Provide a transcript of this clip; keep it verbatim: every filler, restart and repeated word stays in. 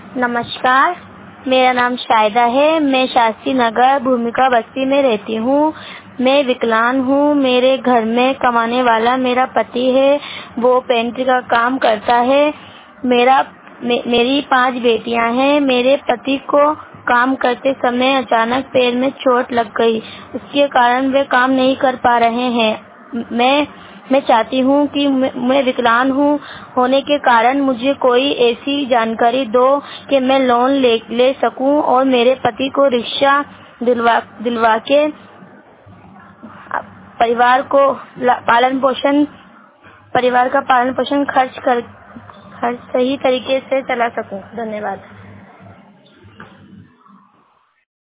नमस्कार, मेरा नाम शायदा है। मैं शास्त्री नगर भूमिका बस्ती में रहती हूँ। मैं विकलांग हूँ। मेरे घर में कमाने वाला मेरा पति है, वो पेंटर का काम करता है। मेरा मे, मेरी पांच बेटियां हैं। मेरे पति को काम करते समय अचानक पैर में चोट लग गई, उसके कारण वे काम नहीं कर पा रहे हैं। मैं मैं चाहती हूँ कि मैं विकलांग हूँ होने के कारण मुझे कोई ऐसी जानकारी दो कि मैं लोन ले ले सकूँ और मेरे पति को रिक्शा दिलवा दिलवा के परिवार को पालन पोषण परिवार का पालन पोषण खर्च कर खर्च सही तरीके से चला सकूँ। धन्यवाद।